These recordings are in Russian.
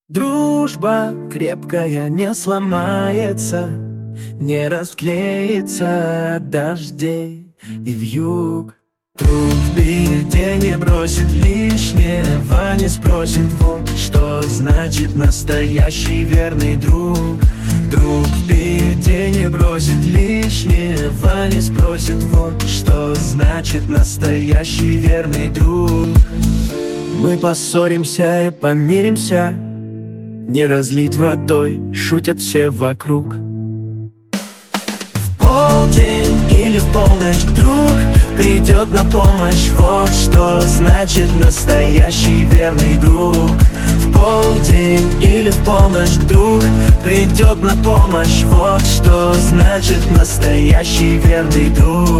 Дружба крепкая не сломается, не расклеится от дождей и вьюг. Друг в беде не бросит лишнего, не спросит, вот что значит настоящий верный друг. Друг в беде не бросит лишнего, не спросит, вот что значит настоящий верный друг. Мы поссоримся и помиримся, не разлить водой, шутят все вокруг. В полдень или в полночь друг придет на помощь, вот что значит настоящий верный друг. В полдень или в полночь друг придет на помощь, вот что значит настоящий верный друг.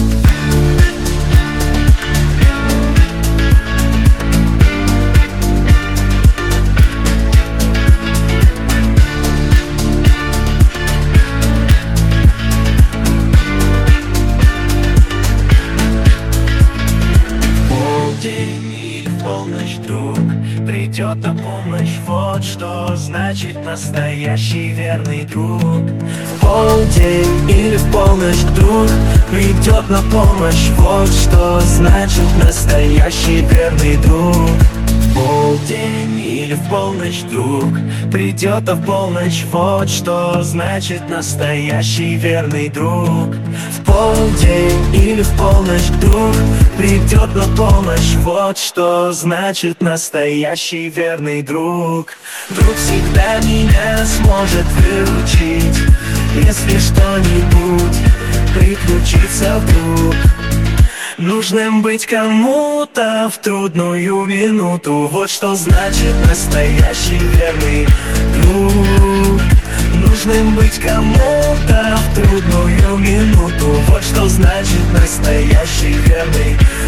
Полночь друг придет на помощь, вот что значит настоящий верный друг. В полдень или в полночь друг придет на помощь, вот что значит настоящий верный друг. В полдень или в полночь друг придет, а в полночь вот что значит настоящий верный друг. В полдень или в полночь друг придет на помощь, вот что значит настоящий верный друг. Друг всегда меня сможет выручить, если что-нибудь приключится вдруг. Нужным быть кому-то в трудную минуту, вот что значит настоящий верный друг. Нужным быть кому-то в трудную минуту, вот что значит настоящий верный